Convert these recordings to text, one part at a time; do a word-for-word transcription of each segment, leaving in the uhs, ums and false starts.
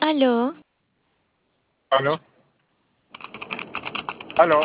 Aló, Aló, aló,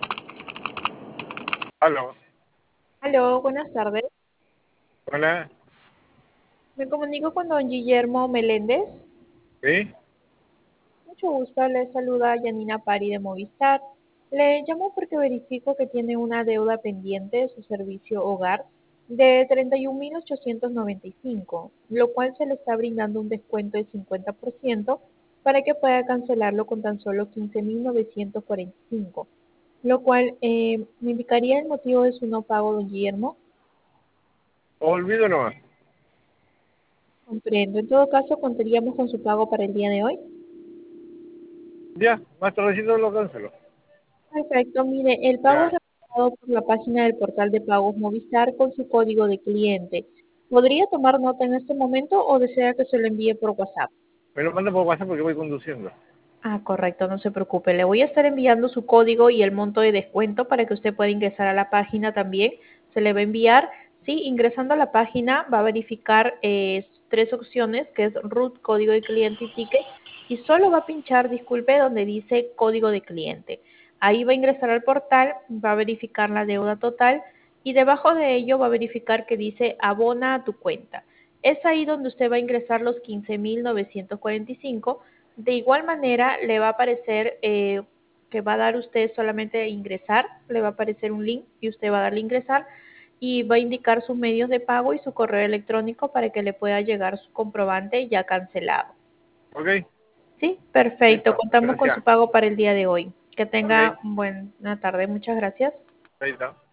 aló, Aló, buenas tardes. hola, Me comunico con don Guillermo Meléndez. ¿sí? Mucho gusto, le saluda Yanina Pari de Movistar. Le llamo porque verifico que tiene una deuda pendiente de su servicio hogar de treinta y un mil ochocientos noventa y cinco, lo cual se le está brindando un descuento del cincuenta por ciento para que pueda cancelarlo con tan solo quince mil novecientos cuarenta y cinco, lo cual eh, me indicaría el motivo de su no pago, don Guillermo. Olvido nomás. Comprendo. En todo caso, contaríamos con su pago para el día de hoy. Ya, más tardecito lo cancelo. Perfecto, mire, el pago es Ya, realizado por la página del portal de pagos Movistar con su código de cliente. ¿Podría tomar nota en este momento o desea que se lo envíe por WhatsApp? me lo manda por WhatsApp porque voy conduciendo. Ah, correcto, no se preocupe. Le voy a estar enviando su código y el monto de descuento para que usted pueda ingresar a la página también. Se le va a enviar. Sí, ingresando a la página va a verificar eh, tres opciones, que es root, código de cliente y ticket, y solo va a pinchar, disculpe, donde dice código de cliente. Ahí va a ingresar al portal, va a verificar la deuda total y debajo de ello va a verificar que dice abona a tu cuenta. Es ahí donde usted va a ingresar los quince mil novecientos cuarenta y cinco. De igual manera, le va a aparecer eh, que va a dar usted solamente ingresar, le va a aparecer un link y usted va a darle ingresar y va a indicar sus medios de pago y su correo electrónico para que le pueda llegar su comprobante ya cancelado. ¿Ok? Sí, perfecto. Listo, Contamos con gracias. su pago para el día de hoy. Que Ok, tenga buena tarde. Muchas gracias. ahí está.